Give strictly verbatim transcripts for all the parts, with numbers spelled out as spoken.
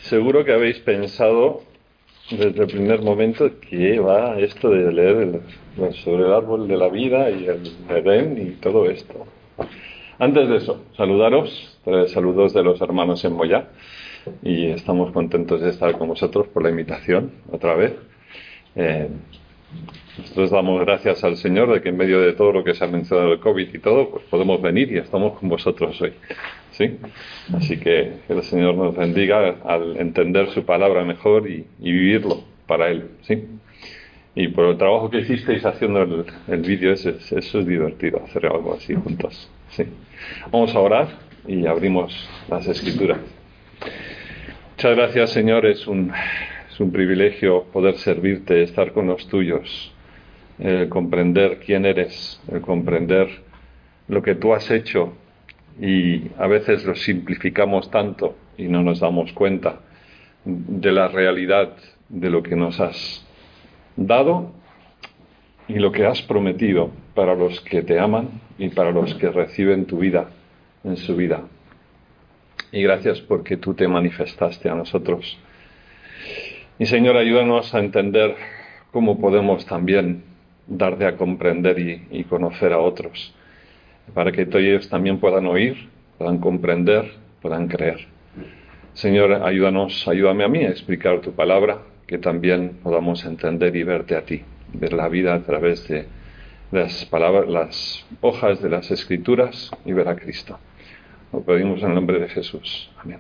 Seguro que habéis pensado desde el primer momento que va esto de leer el, sobre el árbol de la vida y el Edén y todo esto. Antes de eso, saludaros, eh, saludos de los hermanos en Moyá, y estamos contentos de estar con vosotros por la invitación otra vez. Eh, nosotros damos gracias al Señor de que en medio de todo lo que se ha mencionado del COVID y todo, pues podemos venir y estamos con vosotros hoy. ¿Sí? Así que que el Señor nos bendiga al entender su palabra mejor y, y vivirlo para Él. ¿Sí? Y por el trabajo que hicisteis haciendo el, el vídeo, eso, eso es divertido, hacer algo así juntos. ¿Sí? Vamos a orar y abrimos las Escrituras. Muchas gracias, Señor. Es un, es un privilegio poder servirte, estar con los tuyos, el comprender quién eres, el comprender lo que tú has hecho, y a veces lo simplificamos tanto y no nos damos cuenta de la realidad de lo que nos has dado y lo que has prometido para los que te aman y para los que reciben tu vida en su vida. Y gracias porque tú te manifestaste a nosotros. Y Señor, ayúdanos a entender cómo podemos también darte a comprender y, y conocer a otros, para que ellos también puedan oír, puedan comprender, puedan creer. Señor, ayúdanos, ayúdame a mí a explicar tu palabra, que también podamos entender y verte a ti, ver la vida a través de las palabras, las hojas de las Escrituras, y ver a Cristo. Lo pedimos en el nombre de Jesús. Amén.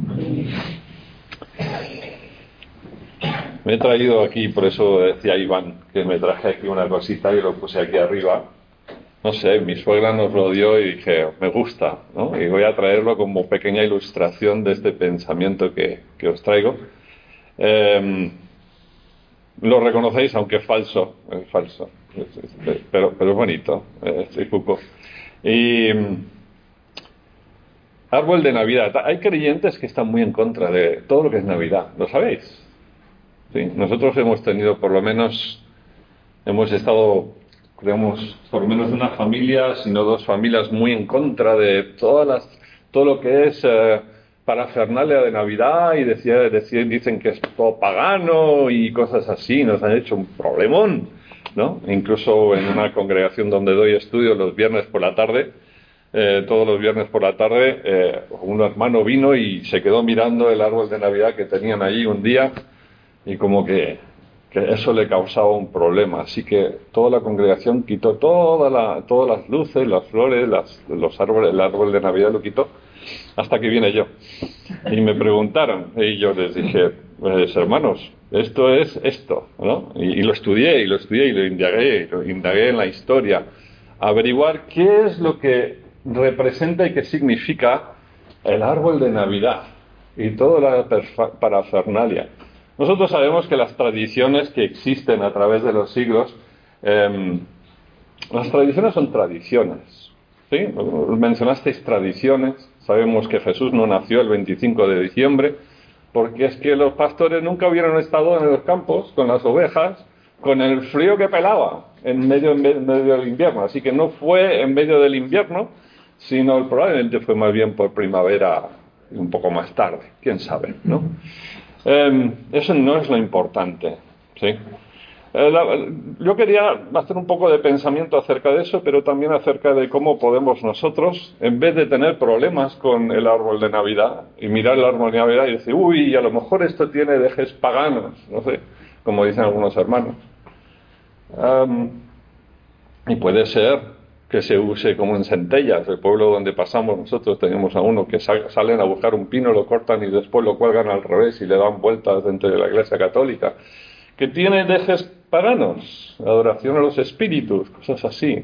Me he traído aquí, por eso decía Iván, que me traje aquí una cosita y lo puse aquí arriba. No sé, mi suegra nos lo dio y dije, me gusta, ¿no? Y voy a traerlo como pequeña ilustración de este pensamiento que, que os traigo. Eh, lo reconocéis, aunque es falso, es falso, es, es, pero, pero es bonito, es, es poco. Y árbol de Navidad. Hay creyentes que están muy en contra de todo lo que es Navidad, ¿lo sabéis? Sí, nosotros hemos tenido, por lo menos, hemos estado... creemos por lo menos una familia, si no dos familias, muy en contra de todas las, todo lo que es eh, parafernalia de Navidad, y decía, decía, dicen que es todo pagano y cosas así. Nos han hecho un problemón, ¿no? Incluso en una congregación donde doy estudios los viernes por la tarde, eh, todos los viernes por la tarde, eh, un hermano vino y se quedó mirando el árbol de Navidad que tenían allí un día, y como que que eso le causaba un problema. Así que toda la congregación quitó toda la, todas las luces, las flores, las, los árboles, el árbol de Navidad lo quitó, hasta que vine yo. Y me preguntaron, y yo les dije, pues hermanos, esto es esto, ¿no? Y, y lo estudié, y lo estudié, y lo indagué, y lo indagué en la historia, averiguar qué es lo que representa y qué significa el árbol de Navidad y toda la parafernalia. Nosotros sabemos que las tradiciones que existen a través de los siglos, eh, las tradiciones son tradiciones, ¿sí? Mencionasteis tradiciones. Sabemos que Jesús no nació el veinticinco de diciembre, porque es que los pastores nunca hubieran estado en los campos con las ovejas, con el frío que pelaba en medio, en medio del invierno. Así que no fue en medio del invierno, sino probablemente fue más bien por primavera, un poco más tarde, quién sabe, ¿no? Eh, eso no es lo importante, ¿sí? Eh, la, yo quería hacer un poco de pensamiento acerca de eso, pero también acerca de cómo podemos nosotros, en vez de tener problemas con el árbol de Navidad y mirar el árbol de Navidad y decir, uy, a lo mejor esto tiene dejes paganos, no sé, como dicen algunos hermanos. Um, y puede ser que se use como en Centellas, el pueblo donde pasamos nosotros, tenemos a uno que sal, salen a buscar un pino, lo cortan y después lo cuelgan al revés y le dan vueltas dentro de la Iglesia Católica, que tiene dejes paganos, adoración a los espíritus, cosas así.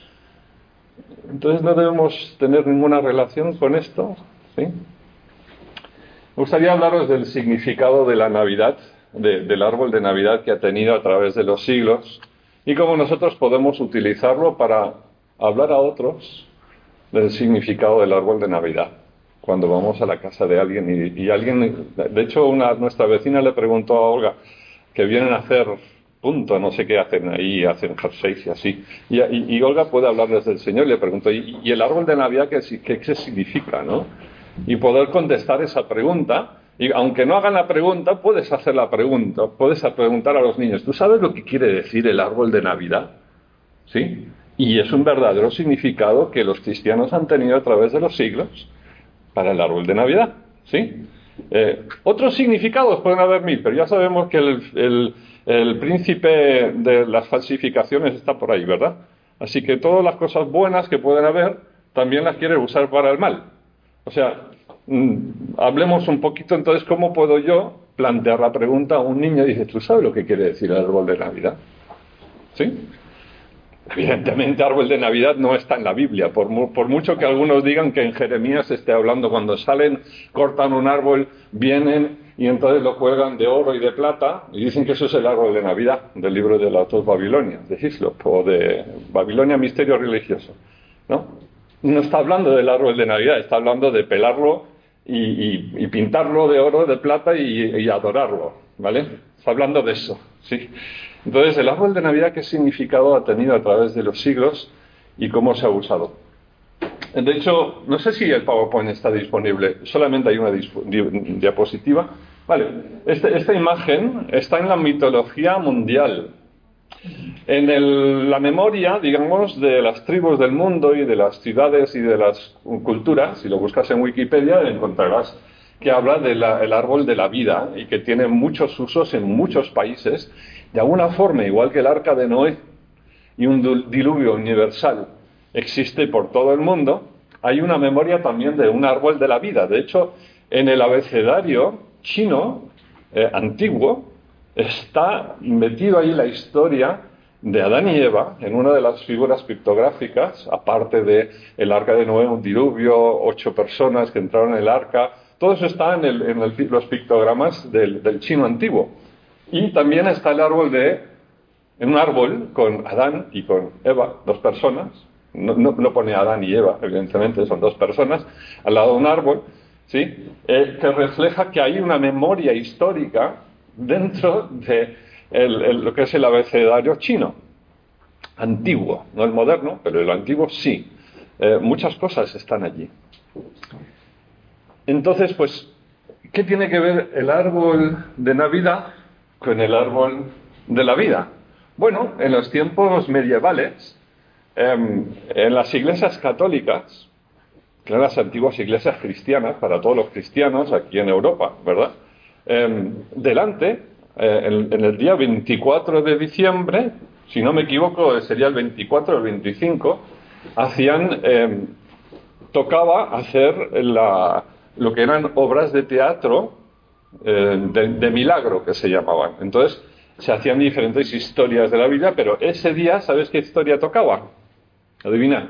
Entonces no debemos tener ninguna relación con esto, ¿sí? Me gustaría hablaros del significado de la Navidad, de, del árbol de Navidad que ha tenido a través de los siglos, y cómo nosotros podemos utilizarlo para hablar a otros del significado del árbol de Navidad cuando vamos a la casa de alguien y, y alguien, de hecho una, nuestra vecina le preguntó a Olga, que vienen a hacer punto, no sé qué hacen ahí, hacen jerseys y así, y, y, y Olga puede hablarles del Señor, y le preguntó, ¿y, y el árbol de Navidad qué, qué, qué significa, no? Y poder contestar esa pregunta Y aunque no hagan la pregunta, puedes hacer la pregunta, puedes preguntar a los niños, ¿tú sabes lo que quiere decir el árbol de Navidad? ¿Sí? Y es un verdadero significado que los cristianos han tenido a través de los siglos para el árbol de Navidad. ¿Sí? Eh, otros significados pueden haber mil, pero ya sabemos que el, el, el príncipe de las falsificaciones está por ahí, ¿verdad? Así que todas las cosas buenas que pueden haber, también las quiere usar para el mal. O sea, mmm, hablemos un poquito entonces cómo puedo yo plantear la pregunta a un niño y dice, ¿tú sabes lo que quiere decir el árbol de Navidad? ¿Sí? Evidentemente, árbol de Navidad no está en la Biblia, por, mu por mucho que algunos digan que en Jeremías se esté hablando, cuando salen, cortan un árbol, vienen y entonces lo cuelgan de oro y de plata y dicen que eso es el árbol de Navidad del libro de las dos Babilonias, de Hislop, o de Babilonia, Misterio Religioso, ¿no? No está hablando del árbol de Navidad, está hablando de pelarlo y, y, y pintarlo de oro, de plata y, y adorarlo, ¿vale? Está hablando de eso, ¿sí? Entonces, el árbol de Navidad, ¿qué significado ha tenido a través de los siglos y cómo se ha usado? De hecho, no sé si el PowerPoint está disponible, solamente hay una di diapositiva. Vale, este, esta imagen está en la mitología mundial. En el, la memoria, digamos, de las tribus del mundo y de las ciudades y de las culturas, si lo buscas en Wikipedia, encontrarás que habla del árbol de la vida y que tiene muchos usos en muchos países. De alguna forma, igual que el arca de Noé y un diluvio universal existe por todo el mundo, hay una memoria también de un árbol de la vida. De hecho, en el abecedario chino eh, antiguo está metido ahí la historia de Adán y Eva en una de las figuras pictográficas, aparte de el arca de Noé, un diluvio, ocho personas que entraron en el arca. Todo eso está en, el, en el, los pictogramas del, del chino antiguo. Y también está el árbol de, en un árbol con Adán y con Eva, dos personas. No, no, no pone Adán y Eva, evidentemente, son dos personas, al lado de un árbol, ¿sí? Eh, que refleja que hay una memoria histórica dentro de el, el, lo que es el abecedario chino. Antiguo, no el moderno, pero el antiguo sí. Eh, muchas cosas están allí. Entonces, pues, ¿qué tiene que ver el árbol de Navidad con el árbol de la vida? Bueno, en los tiempos medievales, eh, en las iglesias católicas, que eran las antiguas iglesias cristianas, para todos los cristianos aquí en Europa, ¿verdad? Eh, delante, eh, en, en el día veinticuatro de diciembre, si no me equivoco, sería el veinticuatro o el veinticinco, hacían, eh, tocaba hacer la, lo que eran obras de teatro eh, de, de milagro, que se llamaban. Entonces, se hacían diferentes historias de la Biblia, pero ese día, ¿sabes qué historia tocaba? Adivina.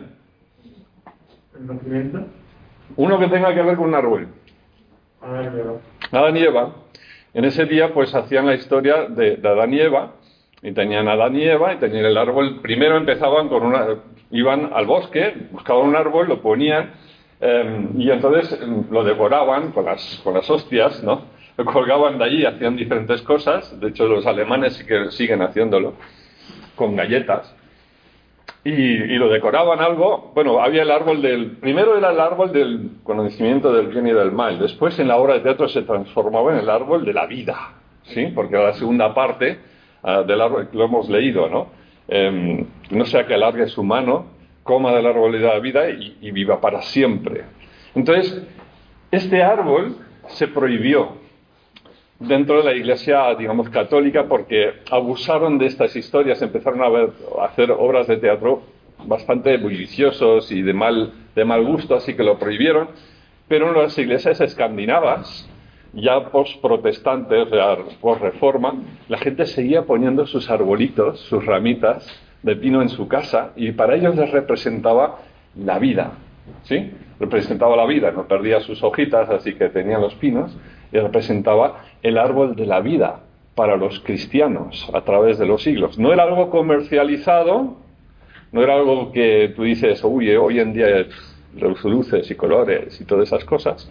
¿El nacimiento? Uno que tenga que ver con un árbol. Adán y Eva. Adán y Eva. En ese día, pues, hacían la historia de, de Adán y Eva, y tenían Adán y Eva, y tenían el árbol. Primero empezaban con una... Iban al bosque, buscaban un árbol, lo ponían, eh, y entonces eh, lo decoraban con las, con las hostias, ¿no? Lo colgaban de allí, hacían diferentes cosas. De hecho, los alemanes sí que siguen haciéndolo, con galletas. Y, y lo decoraban algo. Bueno, había el árbol del... Primero era el árbol del conocimiento del bien y del mal. Después, en la obra de teatro, se transformaba en el árbol de la vida, ¿sí? Porque era la segunda parte uh, del árbol que lo hemos leído, ¿no? Eh, no sea que alargue su mano, coma del árbol de la vida y, y viva para siempre. Entonces, este árbol se prohibió dentro de la iglesia, digamos, católica, porque abusaron de estas historias, empezaron a, ver, a hacer obras de teatro bastante bulliciosos y de mal, de mal gusto, así que lo prohibieron. Pero en las iglesias escandinavas, ya post-protestantes, post-reforma, la gente seguía poniendo sus arbolitos, sus ramitas de pino en su casa, y para ellos les representaba la vida, ¿sí? Representaba la vida, no perdía sus hojitas, así que tenían los pinos, y representaba el árbol de la vida para los cristianos a través de los siglos. No era algo comercializado, no era algo que tú dices, uy, hoy en día los luces y colores y todas esas cosas.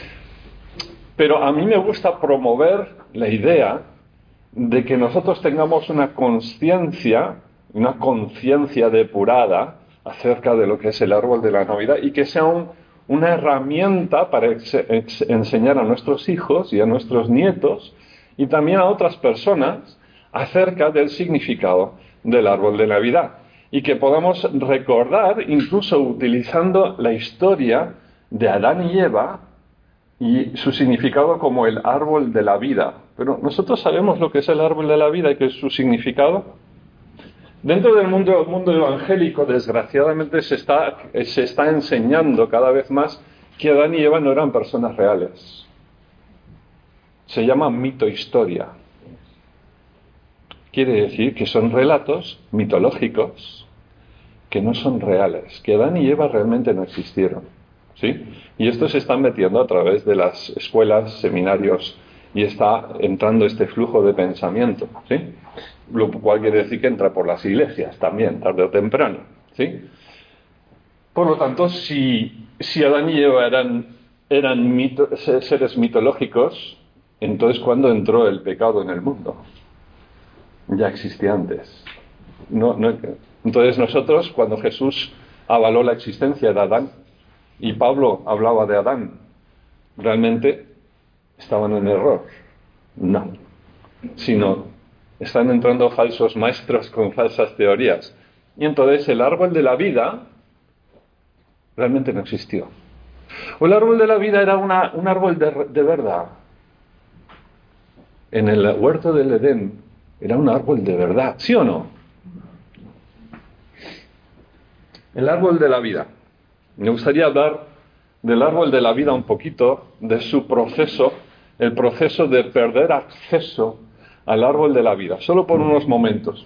Pero a mí me gusta promover la idea de que nosotros tengamos una conciencia, una conciencia depurada acerca de lo que es el árbol de la Navidad, y que sea un, una herramienta para ex- ex- enseñar a nuestros hijos y a nuestros nietos y también a otras personas acerca del significado del árbol de Navidad. Y que podamos recordar, incluso utilizando la historia de Adán y Eva y su significado como el árbol de la vida. Pero nosotros sabemos lo que es el árbol de la vida y qué es su significado. Dentro del mundo, mundo evangélico, desgraciadamente, se está, se está enseñando cada vez más que Adán y Eva no eran personas reales. Se llama mito-historia. Quiere decir que son relatos mitológicos que no son reales, que Adán y Eva realmente no existieron. ¿Sí? Y esto se está metiendo a través de las escuelas, seminarios, y está entrando este flujo de pensamiento. ¿Sí? Lo cual quiere decir que entra por las iglesias también, tarde o temprano. ¿Sí? Por lo tanto, si, si Adán y Eva eran, eran mito, seres mitológicos, entonces ¿cuándo entró el pecado en el mundo? Ya existía antes. No, no, entonces nosotros, cuando Jesús avaló la existencia de Adán y Pablo hablaba de Adán, ¿realmente estaban en error? No. Sino están entrando falsos maestros con falsas teorías. Y entonces el árbol de la vida realmente no existió. O el árbol de la vida era una, un árbol de, de verdad. En el huerto del Edén era un árbol de verdad, ¿sí o no? El árbol de la vida. Me gustaría hablar del árbol de la vida un poquito, de su proceso, el proceso de perder acceso al árbol de la vida, solo por unos momentos.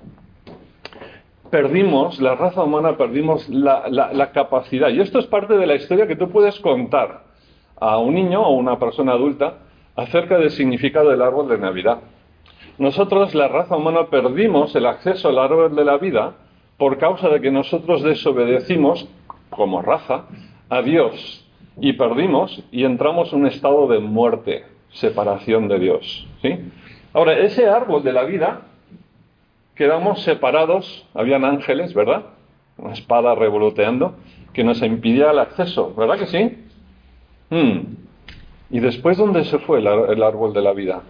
Perdimos, la raza humana perdimos la, la, la capacidad, y esto es parte de la historia que tú puedes contar a un niño o una persona adulta acerca del significado del árbol de Navidad. Nosotros, la raza humana, perdimos el acceso al árbol de la vida por causa de que nosotros desobedecimos, como raza, a Dios. Y perdimos y entramos en un estado de muerte, separación de Dios. ¿Sí? Ahora, ese árbol de la vida, quedamos separados, habían ángeles, ¿verdad? Una espada revoloteando, que nos impidía el acceso, ¿verdad que sí? Hmm. ¿Y después dónde se fue el, el árbol de la vida?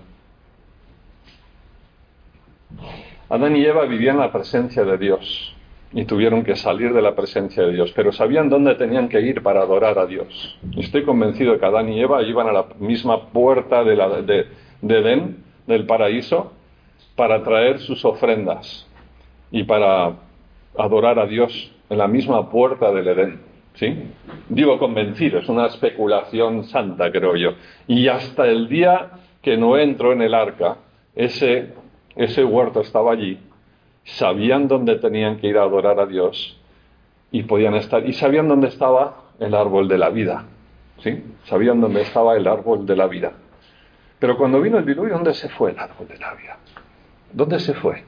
Adán y Eva vivían la presencia de Dios y tuvieron que salir de la presencia de Dios, pero sabían dónde tenían que ir para adorar a Dios. Estoy convencido de que Adán y Eva iban a la misma puerta de, la, de, de Edén, del paraíso, para traer sus ofrendas y para adorar a Dios en la misma puerta del Edén. ¿Sí? Digo convencido, es una especulación santa, creo yo. Y hasta el día que Noé entró en el arca, ese Ese huerto estaba allí, sabían dónde tenían que ir a adorar a Dios y podían estar, y sabían dónde estaba el árbol de la vida, ¿sí? Sabían dónde estaba el árbol de la vida. Pero cuando vino el diluvio, ¿dónde se fue el árbol de la vida? ¿Dónde se fue?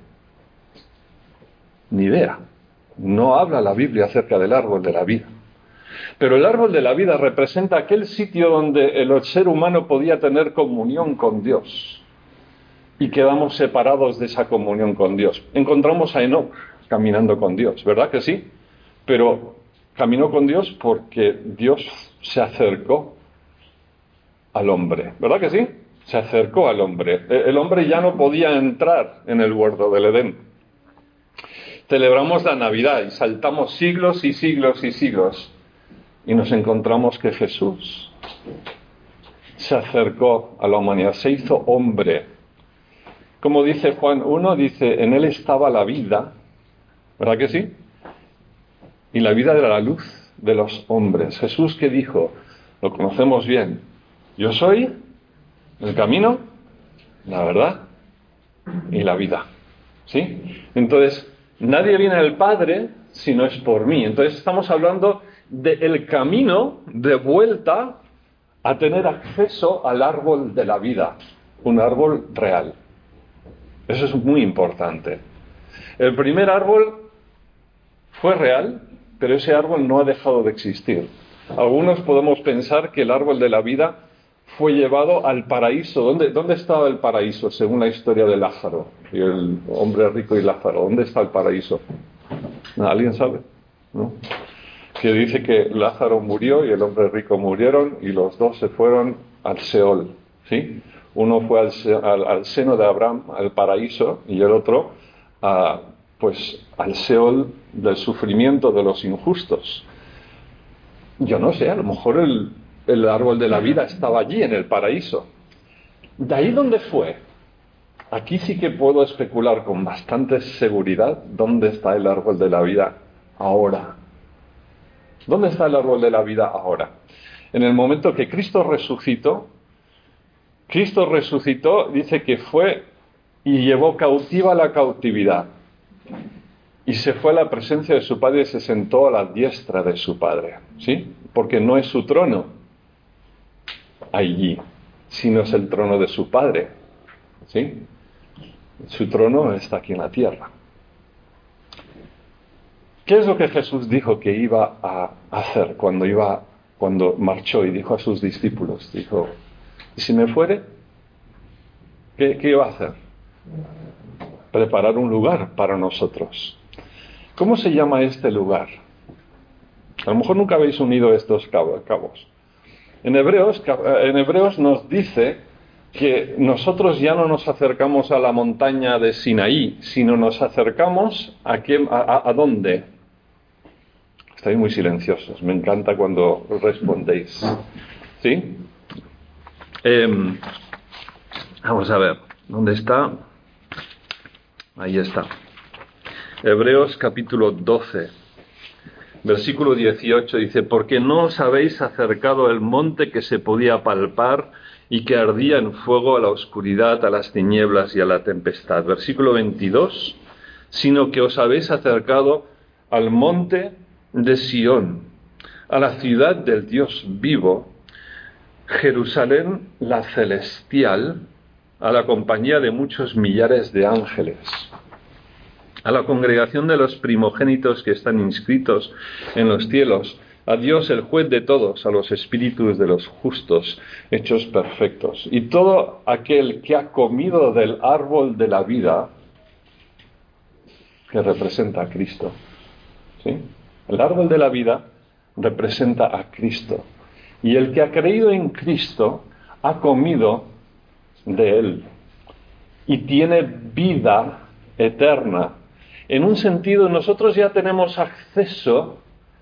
Ni idea. No habla la Biblia acerca del árbol de la vida. Pero el árbol de la vida representa aquel sitio donde el ser humano podía tener comunión con Dios. Y quedamos separados de esa comunión con Dios. Encontramos a Enoc caminando con Dios, ¿verdad que sí? Pero caminó con Dios porque Dios se acercó al hombre, ¿verdad que sí? Se acercó al hombre. El hombre ya no podía entrar en el huerto del Edén. Celebramos la Navidad y saltamos siglos y siglos y siglos y nos encontramos que Jesús se acercó a la humanidad, se hizo hombre. Como dice Juan uno, dice, en él estaba la vida, ¿verdad que sí? Y la vida era la luz de los hombres. Jesús, ¿qué dijo? Lo conocemos bien. Yo soy el camino, la verdad y la vida. ¿Sí? Entonces, nadie viene al Padre si no es por mí. Entonces, estamos hablando del camino de vuelta a tener acceso al árbol de la vida, un árbol real. Eso es muy importante. El primer árbol fue real, pero ese árbol no ha dejado de existir. Algunos podemos pensar que el árbol de la vida fue llevado al paraíso. ¿Dónde, dónde estaba el paraíso según la historia de Lázaro? Y el hombre rico y Lázaro. ¿Dónde está el paraíso? ¿Alguien sabe? ¿No? que dice que Lázaro murió y el hombre rico murieron y los dos se fueron al Seol, ¿sí? Uno fue al, al, al seno de Abraham, al paraíso, y el otro a, pues, al Seol del sufrimiento de los injustos. Yo no sé, a lo mejor el, el árbol de la vida estaba allí en el paraíso. ¿De ahí dónde fue? Aquí sí que puedo especular con bastante seguridad dónde está el árbol de la vida ahora. ¿Dónde está el árbol de la vida ahora? En el momento que Cristo resucitó, Cristo resucitó, dice que fue y llevó cautiva la cautividad. Y se fue a la presencia de su Padre y se sentó a la diestra de su Padre. ¿Sí? Porque no es su trono allí, sino es el trono de su Padre. ¿Sí? Su trono está aquí en la tierra. ¿Qué es lo que Jesús dijo que iba a hacer cuando iba, cuando marchó y dijo a sus discípulos? Dijo, ¿y si me fuere? ¿Qué, qué iba a hacer? Preparar un lugar para nosotros. ¿Cómo se llama este lugar? A lo mejor nunca habéis unido estos cabos. En Hebreos, en Hebreos nos dice que nosotros ya no nos acercamos a la montaña de Sinaí, sino nos acercamos a, qué, a, a dónde. Estáis muy silenciosos, me encanta cuando respondéis. ¿Sí? Eh, vamos a ver, ¿dónde está? Ahí está. Hebreos capítulo doce, versículo dieciocho dice, porque no os habéis acercado al monte que se podía palpar y que ardía en fuego, a la oscuridad, a las tinieblas y a la tempestad. Versículo veintidós, sino que os habéis acercado al monte de Sión, a la ciudad del Dios vivo, Jerusalén la celestial, a la compañía de muchos millares de ángeles, a la congregación de los primogénitos que están inscritos en los cielos, a Dios el juez de todos, a los espíritus de los justos hechos perfectos, y todo aquel que ha comido del árbol de la vida, que representa a Cristo. ¿Sí? El árbol de la vida representa a Cristo, y el que ha creído en Cristo ha comido de él y tiene vida eterna. En un sentido, nosotros ya tenemos acceso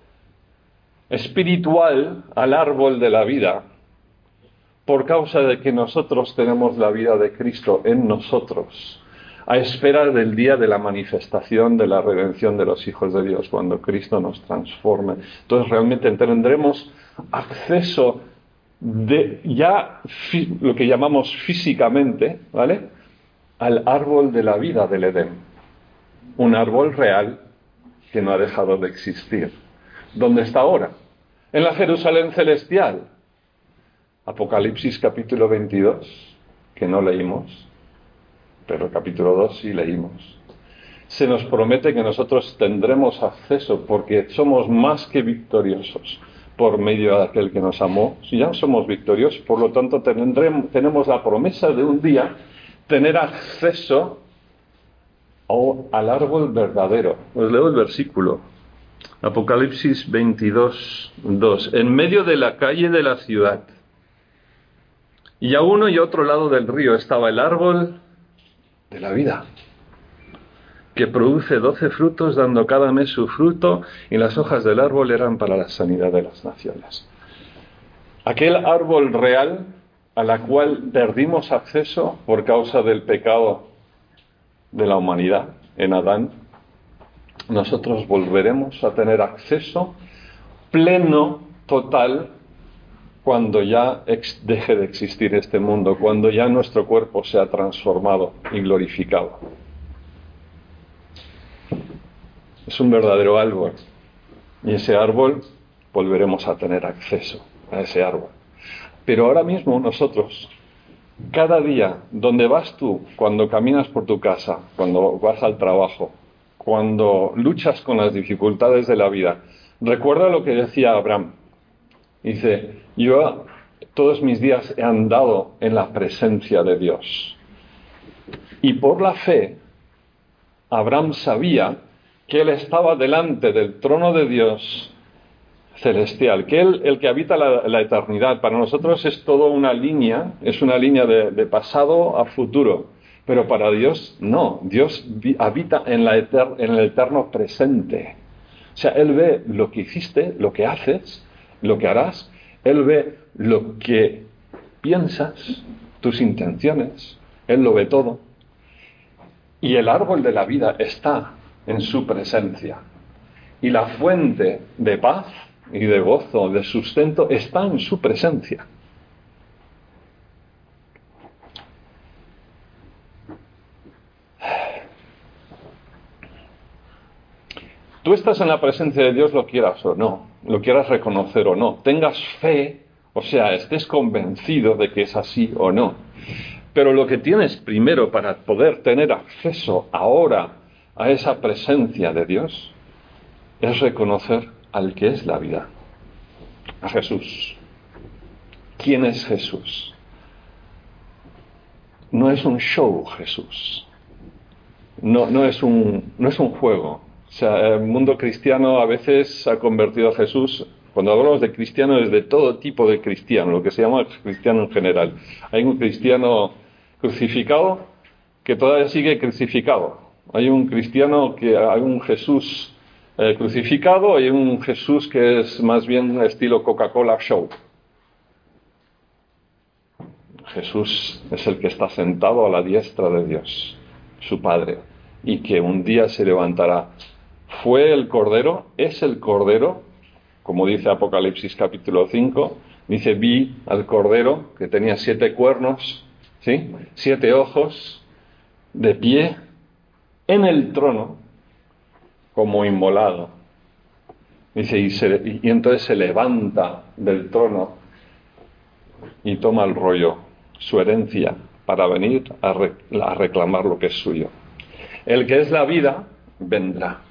espiritual al árbol de la vida por causa de que nosotros tenemos la vida de Cristo en nosotros, a espera del día de la manifestación de la redención de los hijos de Dios, cuando Cristo nos transforme. Entonces realmente tendremos acceso de ya fi, lo que llamamos físicamente, ¿vale?, al árbol de la vida del Edén. Un árbol real que no ha dejado de existir. ¿Dónde está ahora? En la Jerusalén celestial. Apocalipsis capítulo veintidós, que no leímos, pero capítulo dos sí leímos. Se nos promete que nosotros tendremos acceso porque somos más que victoriosos por medio de aquel que nos amó. Si ya somos victoriosos, por lo tanto tendremos, tenemos la promesa de un día tener acceso o al árbol verdadero. Os leo el versículo. Apocalipsis veintidós, dos. En medio de la calle de la ciudad, y a uno y otro lado del río, estaba el árbol de la vida, que produce doce frutos, dando cada mes su fruto, y las hojas del árbol eran para la sanidad de las naciones. Aquel árbol real a la cual perdimos acceso por causa del pecado de la humanidad en Adán, nosotros volveremos a tener acceso pleno, total, cuando ya ex- deje de existir este mundo, cuando ya nuestro cuerpo sea transformado y glorificado. Es un verdadero árbol, y ese árbol volveremos a tener acceso a ese árbol. Pero ahora mismo nosotros, cada día, donde vas tú, cuando caminas por tu casa, cuando vas al trabajo, cuando luchas con las dificultades de la vida, recuerda lo que decía Abraham. Dice, yo todos mis días he andado en la presencia de Dios. Y por la fe, Abraham sabía que él estaba delante del trono de Dios celestial, que Él, el que habita la, la eternidad. Para nosotros es toda una línea, es una línea de, de pasado a futuro, pero para Dios no. Dios vi, habita en, la eter, en el eterno presente. O sea, Él ve lo que hiciste, lo que haces, lo que harás. Él ve lo que piensas, tus intenciones. Él lo ve todo. Y el árbol de la vida está en su presencia. Y la fuente de paz y de gozo, de sustento, está en su presencia. Tú estás en la presencia de Dios, lo quieras o no, lo quieras reconocer o no, tengas fe, o sea, estés convencido de que es así o no. Pero lo que tienes primero para poder tener acceso ahora a esa presencia de Dios es reconocer al que es la vida, a Jesús. ¿Quién es Jesús? No es un show, Jesús. No, no es un, no es un juego. O sea, el mundo cristiano a veces ha convertido a Jesús, cuando hablamos de cristiano, es de todo tipo de cristiano, lo que se llama cristiano en general. Hay un cristiano crucificado que todavía sigue crucificado. Hay un cristiano que hay un Jesús eh, crucificado, hay un Jesús que es más bien estilo Coca-Cola show. Jesús es el que está sentado a la diestra de Dios, su Padre, y que un día se levantará. Fue el Cordero, es el Cordero, como dice Apocalipsis capítulo cinco, dice, vi al Cordero que tenía siete cuernos, ¿sí? Siete ojos, de pie, en el trono, como inmolado. Dice, y, se, y entonces se levanta del trono y toma el rollo, su herencia, para venir a, re, a reclamar lo que es suyo. El que es la vida, vendrá.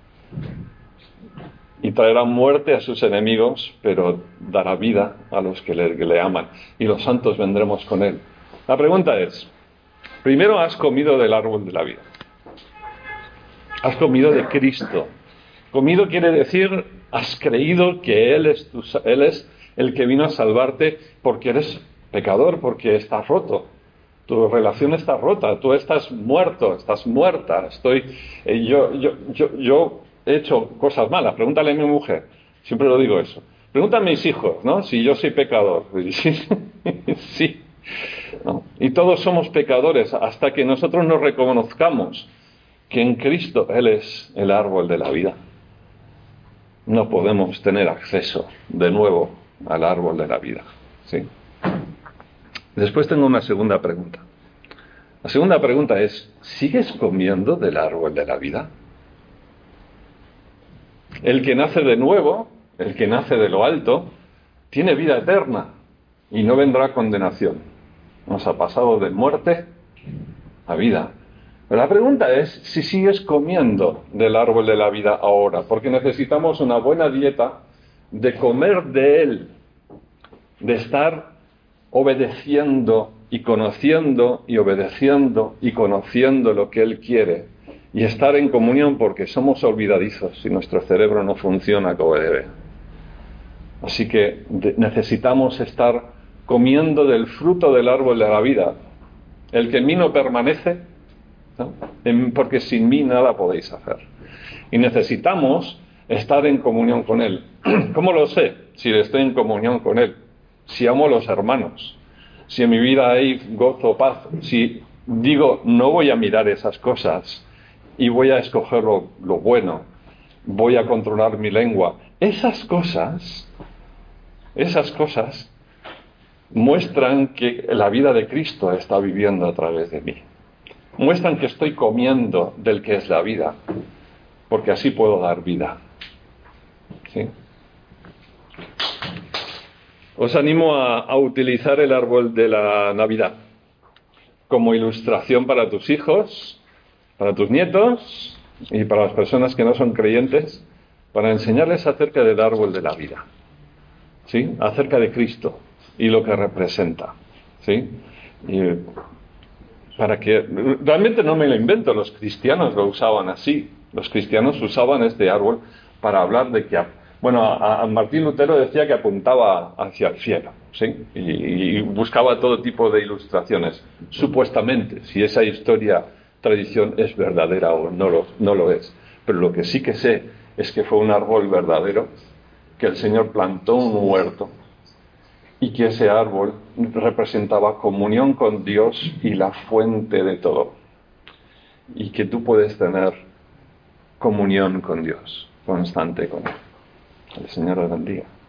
Y traerá muerte a sus enemigos, pero dará vida a los que le, que le aman. Y los santos vendremos con él. La pregunta es, primero has comido del árbol de la vida. Has comido de Cristo. Comido quiere decir, has creído que Él es, tu, Él es el que vino a salvarte porque eres pecador, porque estás roto. Tu relación está rota, tú estás muerto, estás muerta. Estoy, eh, yo, yo, yo, yo he hecho cosas malas. Pregúntale a mi mujer, siempre lo digo eso. Pregúntale a mis hijos, ¿no? Si yo soy pecador. Sí, sí. ¿No? Y todos somos pecadores hasta que nosotros nos reconozcamos que en Cristo Él es el árbol de la vida. No podemos tener acceso de nuevo al árbol de la vida. ¿Sí? Después tengo una segunda pregunta. La segunda pregunta es, ¿sigues comiendo del árbol de la vida? El que nace de nuevo, el que nace de lo alto, tiene vida eterna y no vendrá condenación. Nos ha pasado de muerte a vida. Pero la pregunta es si sigues comiendo del árbol de la vida ahora, porque necesitamos una buena dieta de comer de él, de estar obedeciendo y conociendo y obedeciendo y conociendo lo que él quiere y estar en comunión, porque somos olvidadizos y nuestro cerebro no funciona como debe. Así que de, necesitamos estar comiendo del fruto del árbol de la vida. El que en mí no permanece, ¿no? En, porque sin mí nada podéis hacer. Y necesitamos estar en comunión con Él. ¿Cómo lo sé? Si estoy en comunión con Él. Si amo a los hermanos. Si en mi vida hay gozo, paz. Si digo, no voy a mirar esas cosas y voy a escoger lo, lo bueno. Voy a controlar mi lengua. Esas cosas, esas cosas muestran que la vida de Cristo está viviendo a través de mí. Muestran que estoy comiendo del que es la vida, porque así puedo dar vida. ¿Sí? Os animo a, a utilizar el árbol de la Navidad como ilustración para tus hijos, para tus nietos y para las personas que no son creyentes, para enseñarles acerca del árbol de la vida, ¿sí? Acerca de Cristo y lo que representa, ¿sí? Y para que realmente no me lo invento, los cristianos lo usaban así. Los cristianos usaban este árbol para hablar de que Bueno, a, a Martín Lutero decía que apuntaba hacia el cielo, ¿sí? Y, y buscaba todo tipo de ilustraciones, supuestamente, si esa historia, tradición es verdadera o no lo, no lo es. Pero lo que sí que sé es que fue un árbol verdadero, que el Señor plantó un huerto y que ese árbol representaba comunión con Dios y la fuente de todo. Y que tú puedes tener comunión con Dios, constante con Él. El Señor lo bendiga.